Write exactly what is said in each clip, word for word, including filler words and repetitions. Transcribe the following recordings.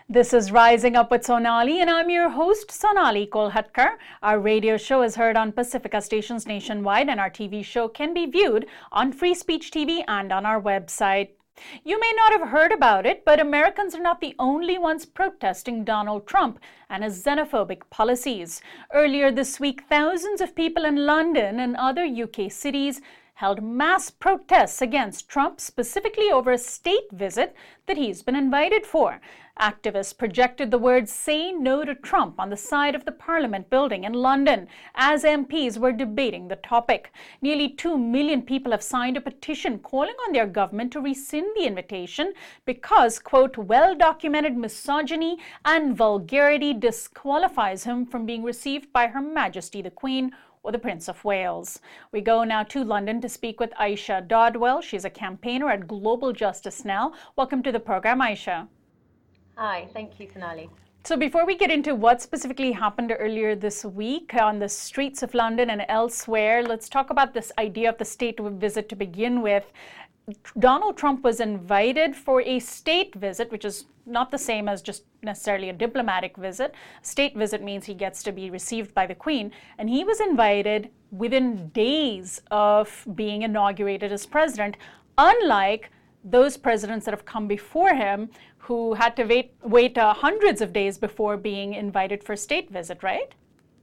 This is Rising Up with Sonali, and I'm your host, Sonali Kolhatkar. Our radio show is heard on Pacifica stations nationwide, and our T V show can be viewed on Free Speech T V and on our website. You may not have heard about it, but Americans are not the only ones protesting Donald Trump and his xenophobic policies. Earlier this week, thousands of people in London and other U K cities held mass protests against Trump, specifically over a state visit that he's been invited for. Activists projected the words "Say No to Trump" on the side of the Parliament building in London as M Ps were debating the topic. Nearly two million people have signed a petition calling on their government to rescind the invitation because, quote, well-documented misogyny and vulgarity disqualifies him from being received by Her Majesty the Queen or the Prince of Wales. We go now to London to speak with Aisha Dodwell. She's a campaigner at Global Justice Now. Welcome to the program, Aisha. Hi, thank you, Sonali. So before we get into what specifically happened earlier this week on the streets of London and elsewhere, let's talk about this idea of the state visit to begin with. Donald Trump was invited for a state visit, which is not the same as just necessarily a diplomatic visit. State visit means he gets to be received by the Queen, and he was invited within days of being inaugurated as president, unlike those presidents that have come before him who had to wait, wait uh, hundreds of days before being invited for a state visit, right?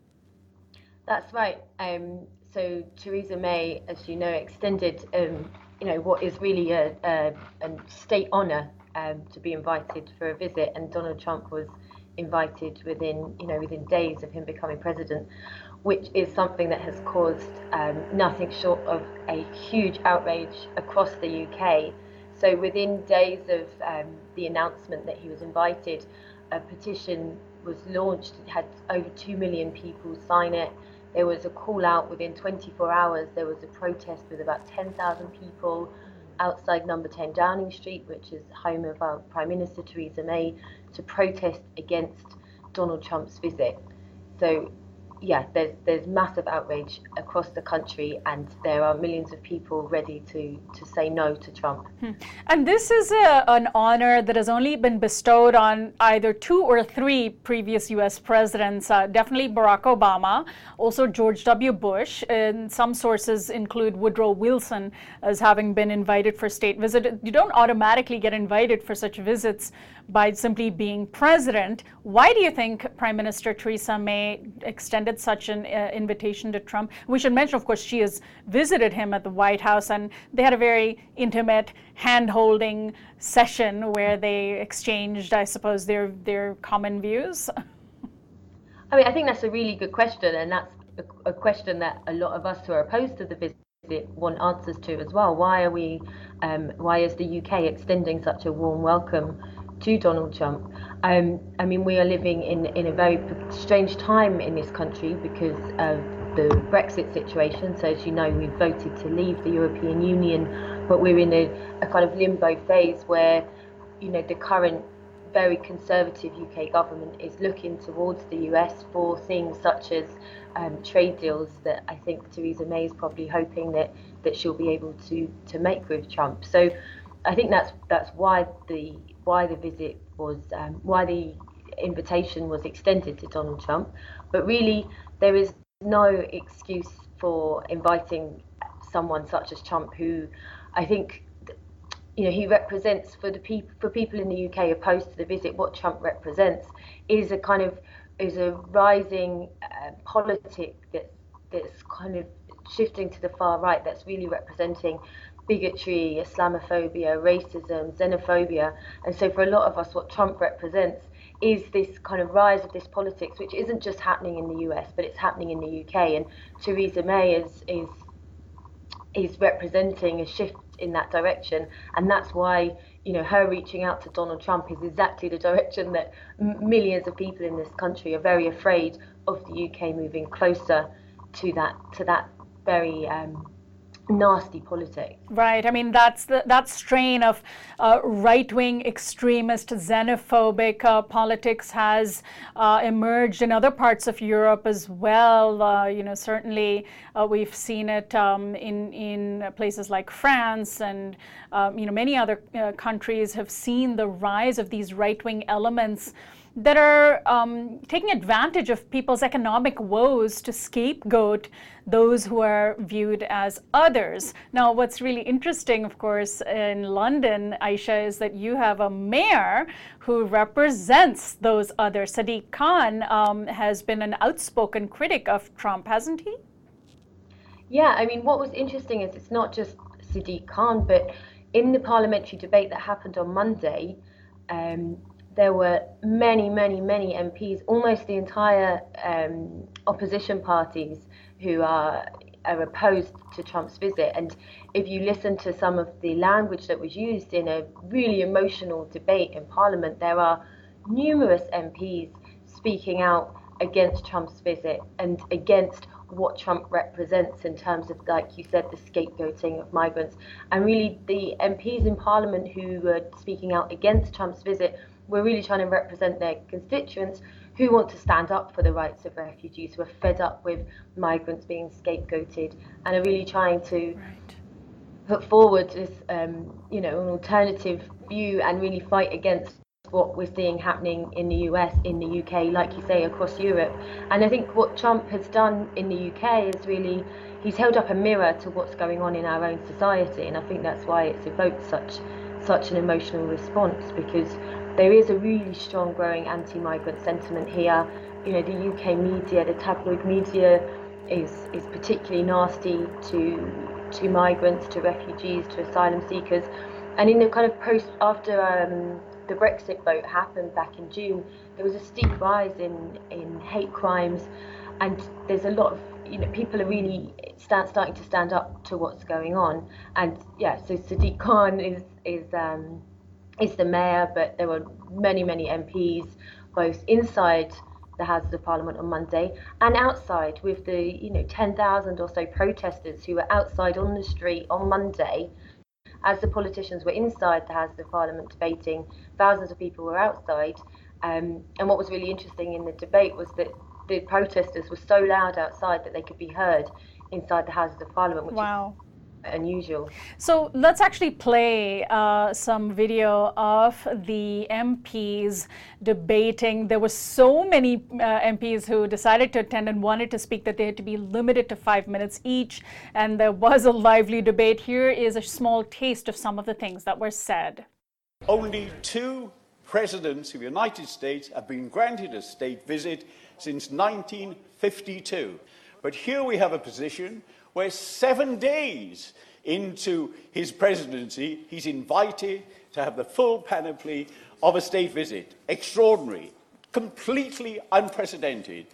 That's right. Um, so Theresa May, as you know, extended um, you know, what is really a, a, a state honour um, to be invited for a visit, and Donald Trump was invited within, you know, within days of him becoming president, which is something that has caused um, nothing short of a huge outrage across the U K. So within days of um, the announcement that he was invited, a petition was launched. It had over two million people sign it. There was a call out within twenty-four hours. There was a protest with about ten thousand people outside number ten Downing Street, which is home of our Prime Minister Theresa May, to protest against Donald Trump's visit. So yeah, there's there's massive outrage across the country, and there are millions of people ready to, to say no to Trump. Hmm. And this is a, an honor that has only been bestowed on either two or three previous U S presidents, uh, definitely Barack Obama, also George W. Bush, and some sources include Woodrow Wilson as having been invited for state visit. You don't automatically get invited for such visits by simply being president. Why do you think Prime Minister Theresa May extended such an uh, invitation to Trump? We should mention, of course, she has visited him at the White House, and they had a very intimate hand-holding session where they exchanged, I suppose, their their common views. I mean, I think that's a really good question, and that's a, a question that a lot of us who are opposed to the visit want answers to as well. Why are we, um, why is the U K extending such a warm welcome to Donald Trump? Um, I mean, we are living in, in a very strange time in this country because of the Brexit situation. So as you know, we've voted to leave the European Union, but we're in a, a kind of limbo phase where, you know, the current very conservative U K government is looking towards the U S for things such as um, trade deals that I think Theresa May is probably hoping that, that she'll be able to, to make with Trump. So I think that's that's why the why the visit was, um, why the invitation was extended to Donald Trump. But really, there is no excuse for inviting someone such as Trump, who I think, you know, he represents for the people for people in the U K opposed to the visit. What Trump represents is a kind of is a rising uh, politic that that's kind of shifting to the far right. That's really representing bigotry, Islamophobia, racism, xenophobia. And so for a lot of us, what Trump represents is this kind of rise of this politics, which isn't just happening in the U S, but it's happening in the U K. And Theresa May is is is representing a shift in that direction. And that's why, you know, her reaching out to Donald Trump is exactly the direction that m- millions of people in this country are very afraid of the U K moving closer to that to that very um, nasty politics. Right. I mean, that's the, that strain of uh, right-wing extremist, xenophobic uh, politics has uh, emerged in other parts of Europe as well. Uh, you know, certainly uh, we've seen it um, in in places like France, and um, you know, many other uh, countries have seen the rise of these right-wing elements that are um, taking advantage of people's economic woes to scapegoat those who are viewed as others. Now, what's really interesting, of course, in London, Aisha, is that you have a mayor who represents those others. Sadiq Khan um, has been an outspoken critic of Trump, hasn't he? Yeah, I mean, what was interesting is it's not just Sadiq Khan, but in the parliamentary debate that happened on Monday, um, there were many, many, many M Ps, almost the entire um, opposition parties who are, are opposed to Trump's visit. And if you listen to some of the language that was used in a really emotional debate in Parliament, there are numerous M Ps speaking out against Trump's visit and against what Trump represents in terms of, like you said, the scapegoating of migrants. And really, the M Ps in Parliament who were speaking out against Trump's visit were really trying to represent their constituents who want to stand up for the rights of refugees, who are fed up with migrants being scapegoated, and are really trying to right. put forward this, um, you know, an alternative view and really fight against what we're seeing happening in the U S, in the U K, like you say, across Europe. And I think what Trump has done in the U K is really, he's held up a mirror to what's going on in our own society, and I think that's why it's evoked such such an emotional response, because there is a really strong growing anti-migrant sentiment here. You know, the U K media, the tabloid media is is particularly nasty to to migrants, to refugees, to asylum seekers. And in the kind of post, after um, the Brexit vote happened back in June, there was a steep rise in, in hate crimes, and there's a lot of, you know, people are really stand, starting to stand up to what's going on. And yeah, so Sadiq Khan is is um, is the mayor, but there were many, many M Ps, both inside the Houses of Parliament on Monday and outside, with the, you know, ten thousand or so protesters who were outside on the street on Monday. As the politicians were inside the Houses of Parliament debating, thousands of people were outside. Um, and what was really interesting in the debate was that the protesters were so loud outside that they could be heard inside the Houses of Parliament, which wow. is unusual. So let's actually play uh, some video of the M Ps debating. There were so many uh, M Ps who decided to attend and wanted to speak that they had to be limited to five minutes each, and there was a lively debate. Here is a small taste of some of the things that were said. Only two presidents of the United States have been granted a state visit since nineteen fifty-two. But here we have a position where seven days into his presidency, he's invited to have the full panoply of a state visit. Extraordinary, completely unprecedented.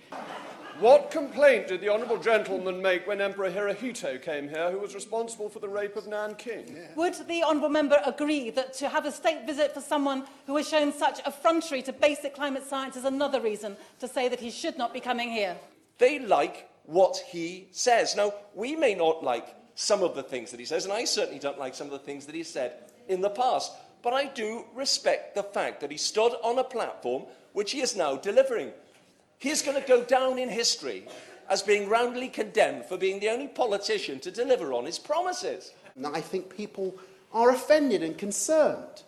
What complaint did the honourable gentleman make when Emperor Hirohito came here, who was responsible for the rape of Nanking? Yeah. Would the honourable member agree that to have a state visit for someone who has shown such effrontery to basic climate science is another reason to say that he should not be coming here? They like what he says. Now, we may not like some of the things that he says, and I certainly don't like some of the things that he said in the past, but I do respect the fact that he stood on a platform which he is now delivering. He is going to go down in history as being roundly condemned for being the only politician to deliver on his promises. And I think people are offended and concerned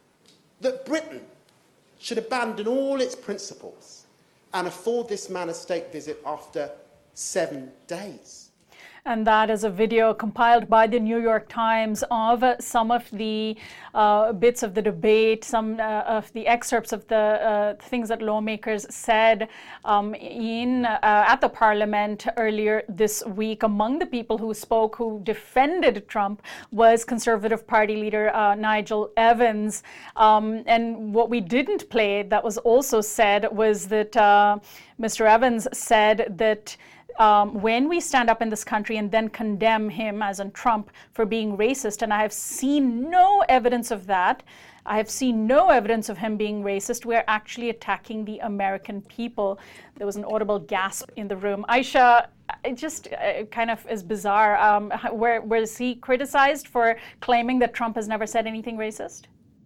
that Britain should abandon all its principles and afford this man a state visit after seven days. And that is a video compiled by the New York Times of uh, some of the uh, bits of the debate, some uh, of the excerpts of the uh, things that lawmakers said um, in uh, at the Parliament earlier this week. Among the people who spoke, who defended Trump, was Conservative Party leader uh, Nigel Evans. Um, and what we didn't play that was also said was that uh, Mister Evans said that Um, when we stand up in this country and then condemn him, as in Trump, for being racist, and I have seen no evidence of that, I have seen no evidence of him being racist. We're actually attacking the American people. There was an audible gasp in the room. Aisha, it just uh, kind of is bizarre. Um, where, was he criticized for claiming that Trump has never said anything racist?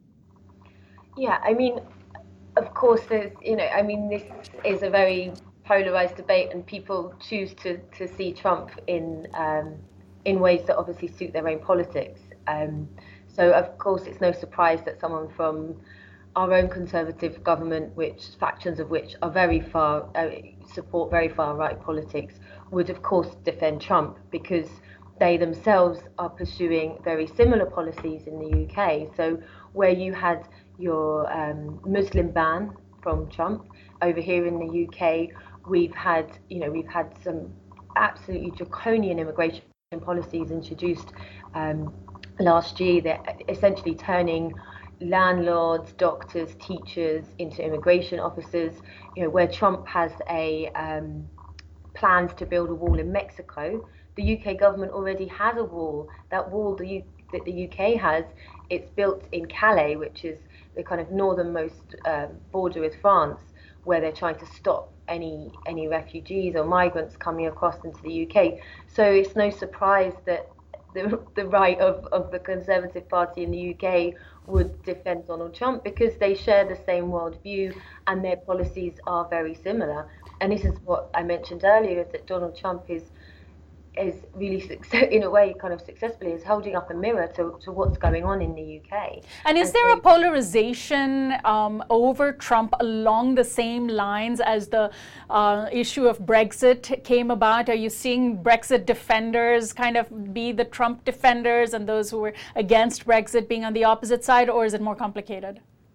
Yeah, I mean, of course, there's, you know, I mean, this is a very polarized debate, and people choose to, to see Trump in um, in ways that obviously suit their own politics. Um, so, of course, it's no surprise that someone from our own conservative government, which factions of which are very far uh, support very far right politics, would of course defend Trump, because they themselves are pursuing very similar policies in the U K. So, where you had your um, Muslim ban from Trump, over here in the U K, we've had, you know, we've had some absolutely draconian immigration policies introduced um, last year that essentially turning landlords, doctors, teachers into immigration officers. You know, where Trump has a um, plans to build a wall in Mexico, the U K government already has a wall. That wall the U- that the U K has, it's built in Calais, which is the kind of northernmost uh, border with France, where they're trying to stop any any refugees or migrants coming across into the U K. So it's no surprise that the, the right of, of the Conservative Party in the U K would defend Donald Trump, because they share the same worldview and their policies are very similar. And this is what I mentioned earlier, is that Donald Trump is is really, success, in a way, kind of successfully, is holding up a mirror to, to what's going on in the U K. And is and there so, a polarization um, over Trump along the same lines as the uh, issue of Brexit came about? Are you seeing Brexit defenders kind of be the Trump defenders and those who were against Brexit being on the opposite side, or is it more complicated?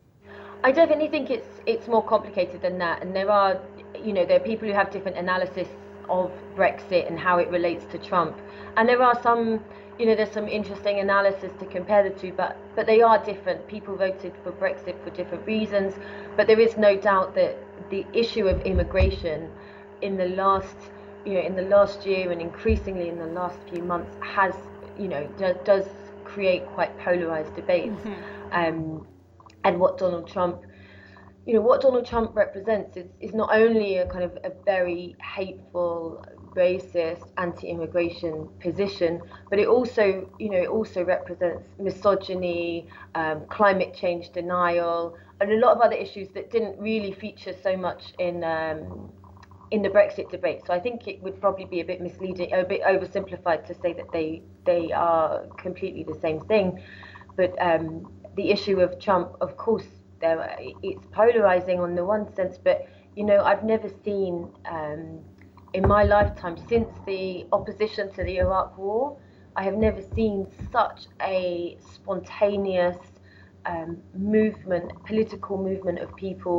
I definitely think it's it's more complicated than that. And there are, you know, there are people who have different analysis of Brexit and how it relates to Trump, and there are some, you know, there's some interesting analysis to compare the two, but but they are different. People voted for Brexit for different reasons, but there is no doubt that the issue of immigration in the last, you know, in the last year and increasingly in the last few months has, you know, do, does create quite polarized debates. Mm-hmm. um, and what Donald Trump You know, what Donald Trump represents is, is not only a kind of a very hateful, racist, anti-immigration position, but it also, you know, it also represents misogyny, um, climate change denial, and a lot of other issues that didn't really feature so much in um, in the Brexit debate. So I think it would probably be a bit misleading, a bit oversimplified to say that they they are completely the same thing. But um, the issue of Trump, of course, There, it's polarizing on the one sense, but you know, I've never seen um, in my lifetime since the opposition to the Iraq War, I have never seen such a spontaneous um, movement, political movement of people,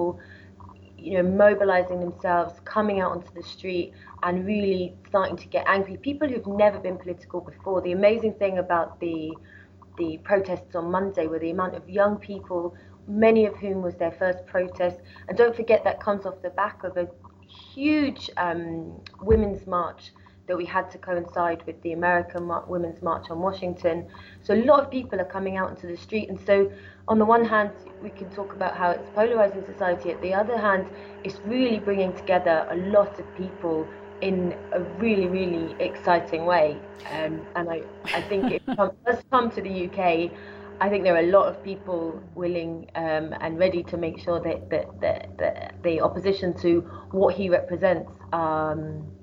you know, mobilizing themselves, coming out onto the street and really starting to get angry. People who've never been political before. The amazing thing about the the protests on Monday were the amount of young people, many of whom was their first protest. And don't forget, that comes off the back of a huge um, women's march that we had to coincide with the American Mar- Women's March on Washington. So a lot of people are coming out into the street. And so on the one hand, we can talk about how it's polarizing society. At the other hand, it's really bringing together a lot of people in a really, really exciting way. Um, and I, I think if Trump does come to the U K, I think there are a lot of people willing um, and ready to make sure that, that, that, that the opposition to what he represents um,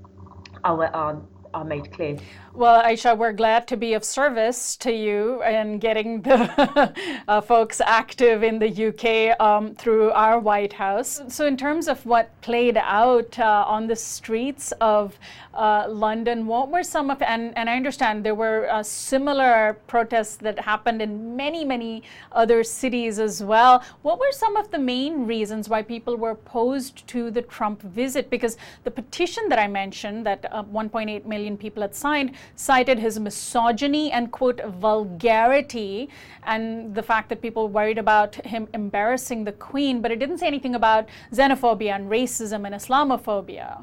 are, are, are made clear. Well, Aisha, we're glad to be of service to you in getting the uh, folks active in the U K um, through our White House. So in terms of what played out uh, on the streets of uh, London, what were some of, and, and I understand there were uh, similar protests that happened in many, many other cities as well. What were some of the main reasons why people were opposed to the Trump visit? Because the petition that I mentioned, that uh, one point eight million people had signed, cited his misogyny and, quote, vulgarity, and the fact that people worried about him embarrassing the Queen, but it didn't say anything about xenophobia and racism and Islamophobia.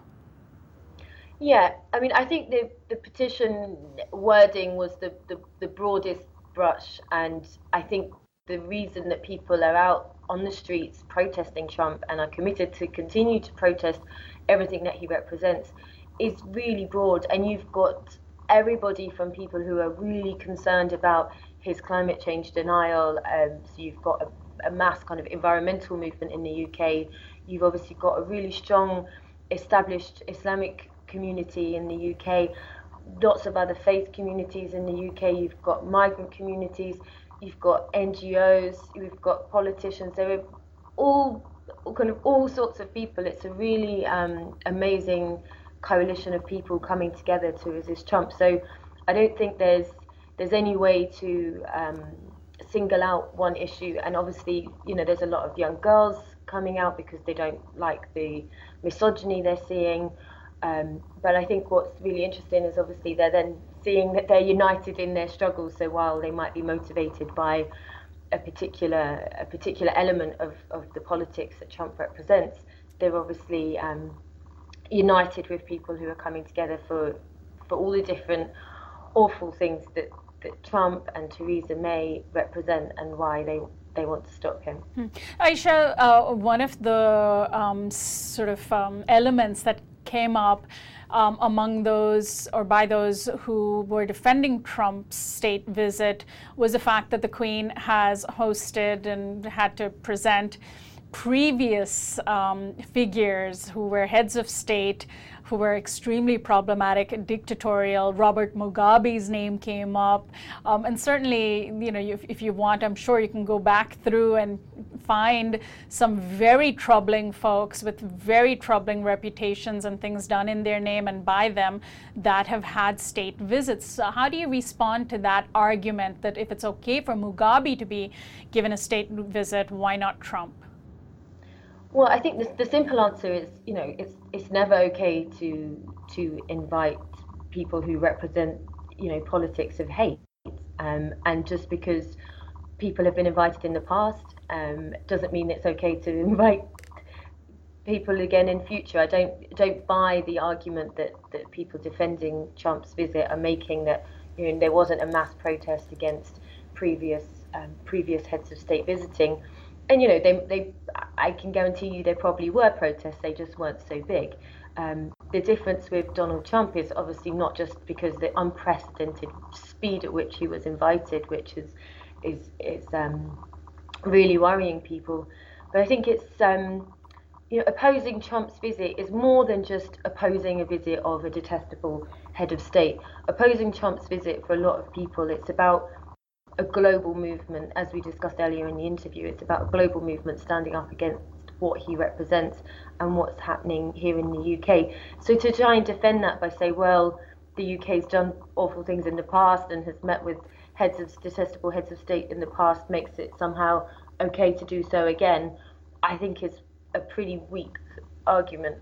Yeah, I mean, I think the, the petition wording was the, the, the broadest brush, and I think the reason that people are out on the streets protesting Trump and are committed to continue to protest everything that he represents is really broad. And you've got everybody from people who are really concerned about his climate change denial. Um, so you've got a, a mass kind of environmental movement in the U K. You've obviously got a really strong established Islamic community in the U K. Lots of other faith communities in the U K. You've got migrant communities. You've got N G Os. You've got politicians. There are all kind of all sorts of people. It's a really um, amazing coalition of people coming together to resist Trump. So I don't think there's there's any way to um, single out one issue. And obviously, you know, there's a lot of young girls coming out because they don't like the misogyny they're seeing. Um, but I think what's really interesting is obviously they're then seeing that they're united in their struggles. So while they might be motivated by a particular a particular element of, of the politics that Trump represents, they're obviously um, united with people who are coming together for for all the different awful things that, that Trump and Theresa May represent and why they they want to stop him. Hmm. Aisha, uh, one of the um, sort of um, elements that came up um, among those or by those who were defending Trump's state visit was the fact that the Queen has hosted and had to present previous um, figures who were heads of state who were extremely problematic, dictatorial. Robert Mugabe's name came up. Um, and certainly, you know, if, if you want, I'm sure you can go back through and find some very troubling folks with very troubling reputations and things done in their name and by them that have had state visits. So how do you respond to that argument that if it's okay for Mugabe to be given a state visit, why not Trump? Well, I think the, the simple answer is, you know, it's it's never okay to to invite people who represent, you know, politics of hate. Um, and just because people have been invited in the past um, doesn't mean it's okay to invite people again in future. I don't don't buy the argument that, that people defending Trump's visit are making that, you know, there wasn't a mass protest against previous um, previous heads of state visiting. And, you know, they, they, I can guarantee you there probably were protests, they just weren't so big. Um, the difference with Donald Trump is obviously not just because the unprecedented speed at which he was invited, which is is, is um, really worrying people. But I think it's, um, you know, opposing Trump's visit is more than just opposing a visit of a detestable head of state. Opposing Trump's visit for a lot of people, it's about a global movement, as we discussed earlier in the interview. It's about a global movement standing up against what he represents and what's happening here in the U K. So to try and defend that by saying, well, the U K's done awful things in the past and has met with heads of detestable heads of state in the past makes it somehow okay to do so again, I think is a pretty weak argument.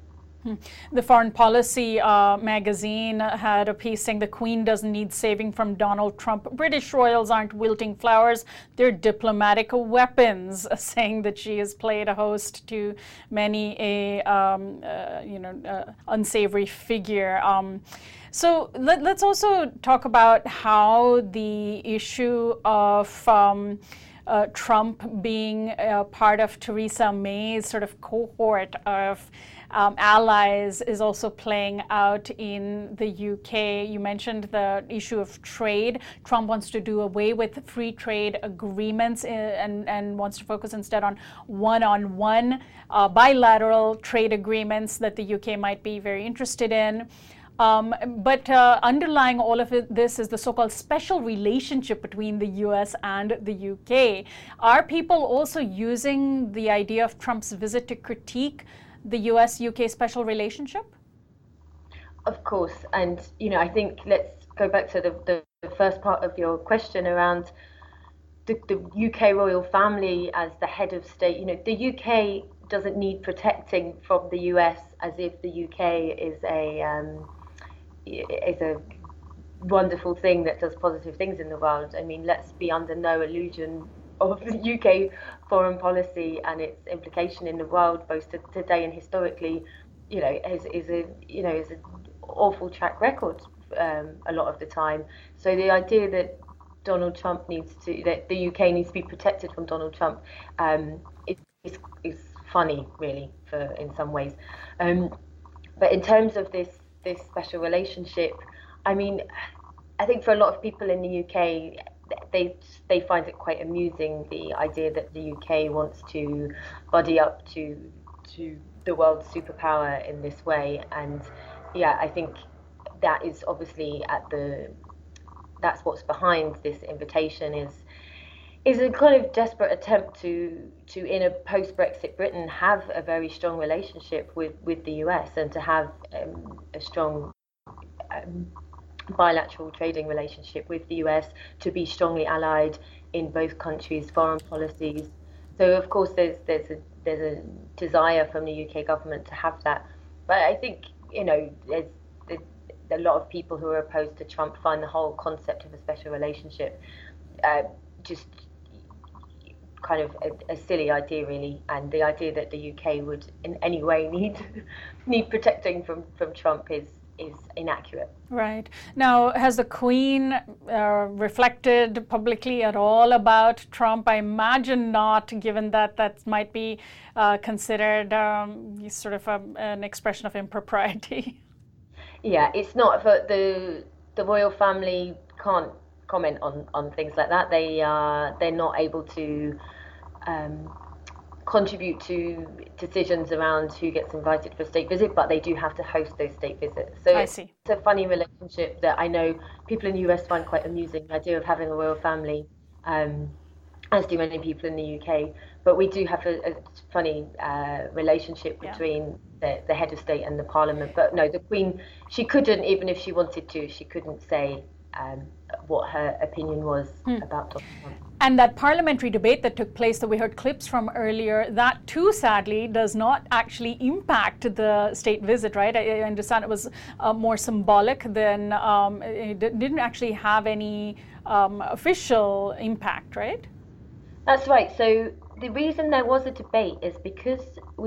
The Foreign Policy uh, magazine had a piece saying the Queen doesn't need saving from Donald Trump. British royals aren't wilting flowers, they're diplomatic weapons, saying that she has played a host to many a um, uh, you know uh, unsavory figure. Um, so let, let's also talk about how the issue of um, Uh, Trump being uh, part of Theresa May's sort of cohort of um, allies is also playing out in the U K. You mentioned the issue of trade. Trump wants to do away with free trade agreements and, and wants to focus instead on one-on-one uh, bilateral trade agreements that the U K might be very interested in. Um, but uh, underlying all of it, this is the so-called special relationship between the U S and the U K. Are people also using the idea of Trump's visit to critique the U S U K special relationship? Of course. And, you know, I think let's go back to the, the, the first part of your question around the, the U K royal family as the head of state. You know, the U K doesn't need protecting from the U S as if the U K is a... Um, is a wonderful thing that does positive things in the world. I mean, let's be under no illusion of the U K foreign policy and its implication in the world, both today and historically. You know, is is a you know is an awful track record um, a lot of the time. So the idea that Donald Trump needs to, that the U K needs to be protected from Donald Trump, um, is is funny, really, for in some ways. Um, but in terms of this this special relationship, I mean, I think for a lot of people in the U K, they they find it quite amusing, the idea that the U K wants to buddy up to to the world's superpower in this way. And yeah, I think that is obviously at the that's what's behind this invitation, is is a kind of desperate attempt to to in a post-Brexit Britain have a very strong relationship with with the U S, and to have um, a strong um, bilateral trading relationship with the U S, to be strongly allied in both countries' foreign policies. So of course there's there's a there's a desire from the U K government to have that, but I think, you know, there's, there's a lot of people who are opposed to Trump find the whole concept of a special relationship uh, just kind of a, a silly idea, really, and the idea that the U K would in any way need need protecting from from Trump is is inaccurate. Right. Now, has the Queen uh, reflected publicly at all about Trump? I imagine not, given that that might be uh, considered um, sort of a, an expression of impropriety. Yeah, it's not. For the the royal family can't comment on, on things like that. They uh, they're not able to um, contribute to decisions around who gets invited for a state visit, but they do have to host those state visits. So I it's, see. it's a funny relationship that I know people in the U S find quite amusing, the idea of having a royal family, um, as do many people in the U K. But we do have a, a funny uh, relationship between yeah. the, the head of state and the parliament. But no, the Queen, she couldn't, even if she wanted to, she couldn't say um, what her opinion was hmm. about Donald Trump. And that parliamentary debate that took place that we heard clips from earlier, that too, sadly, does not actually impact the state visit, right? I, I understand it was uh, more symbolic than, um, it didn't actually have any um, official impact, right? That's right. So the reason there was a debate is because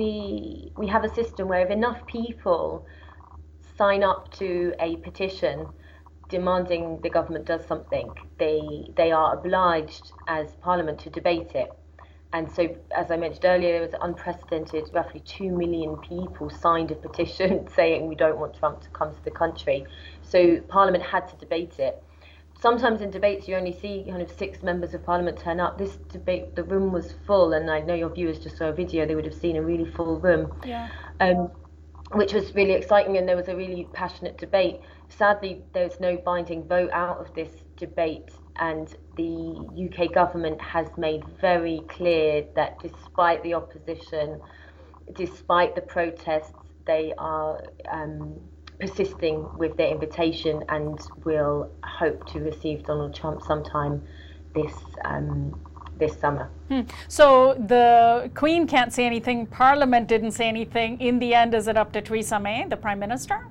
we we have a system where if enough people sign up to a petition demanding the government does something, they they are obliged as Parliament to debate it. And so, as I mentioned earlier, there was unprecedented, roughly two million people signed a petition saying we don't want Trump to come to the country. So Parliament had to debate it. Sometimes in debates you only see kind of six members of Parliament turn up. This debate, the room was full, and I know your viewers just saw a video, they would have seen a really full room. Yeah. Um, which was really exciting, and there was a really passionate debate. Sadly, there's no binding vote out of this debate, and the U K government has made very clear that despite the opposition, despite the protests, they are um, persisting with their invitation and will hope to receive Donald Trump sometime this um, this summer. Hmm. So the Queen can't say anything, Parliament didn't say anything. In the end, is it up to Theresa May, the Prime Minister?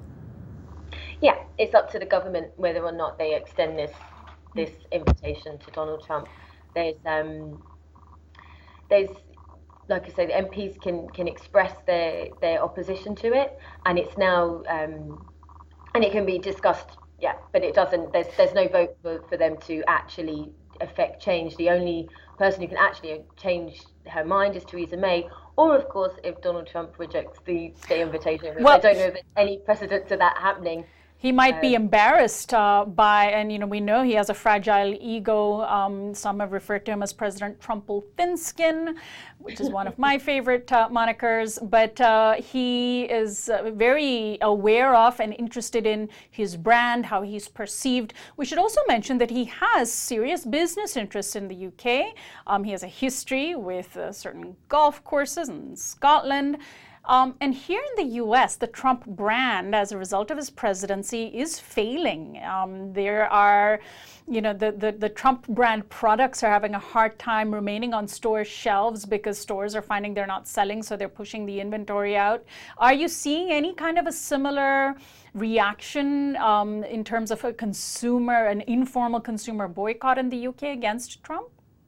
Yeah, it's up to the government whether or not they extend this this invitation to Donald Trump. There's um there's like I say, the M Ps can can express their their opposition to it, and it's now um and it can be discussed. Yeah, but it doesn't. There's there's no vote for, for them to actually affect change. The only person who can actually change her mind is Theresa May, or of course if Donald Trump rejects the, the invitation. Well, I don't know if there's any precedent to that happening. He might be embarrassed uh, by, and you know, we know he has a fragile ego. Um, some have referred to him as President Trumple Thinskin, which is one of my favorite uh, monikers. But uh, he is uh, very aware of and interested in his brand, how he's perceived. We should also mention that he has serious business interests in the U K. Um, he has a history with uh, certain golf courses in Scotland. Um, and here in the U S, the Trump brand, as a result of his presidency, is failing. Um, there are, you know, the, the, the Trump brand products are having a hard time remaining on store shelves because stores are finding they're not selling, so they're pushing the inventory out. Are you seeing any kind of a similar reaction um, in terms of a consumer, an informal consumer boycott in the U K against Trump?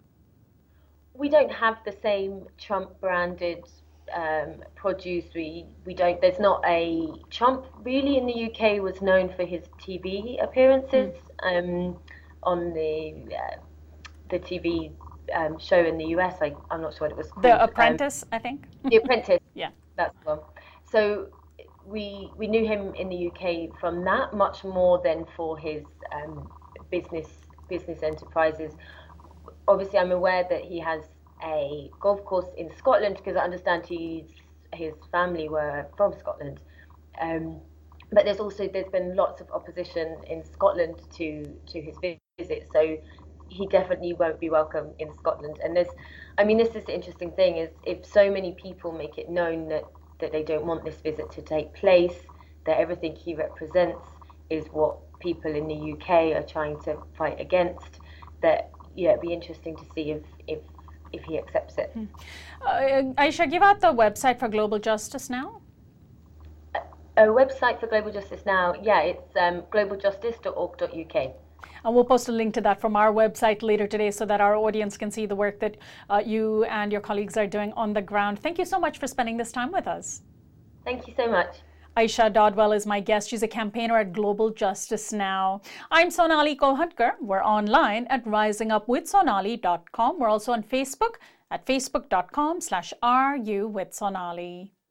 We don't have the same Trump branded Um, produce. We we don't. There's not a Trump really in the U K was known for his T V appearances, mm. um, on the uh, the T V um, show in the U S. I, I'm not sure what it was called. The Apprentice, um, I think. The Apprentice. Yeah, that's the one. So we we knew him in the U K from that much more than for his um, business business enterprises. Obviously, I'm aware that he has a golf course in Scotland because I understand he's, his family were from Scotland. Um, but there's also there's been lots of opposition in Scotland to to his visit, so he definitely won't be welcome in Scotland. And there's, I mean, this is the interesting thing is if so many people make it known that that they don't want this visit to take place, that everything he represents is what people in the U K are trying to fight against, that yeah, it'd be interesting to see if if if he accepts it. Uh, Aisha, give out the website for Global Justice Now. A website for Global Justice Now, yeah, it's um, global justice dot org dot U K. And we'll post a link to that from our website later today so that our audience can see the work that uh, you and your colleagues are doing on the ground. Thank you so much for spending this time with us. Thank you so much. Aisha Dodwell is my guest. She's a campaigner at Global Justice Now. I'm Sonali Kolhatkar. We're online at rising up with sonali dot com. We're also on Facebook at facebook dot com slash are you with Sonali.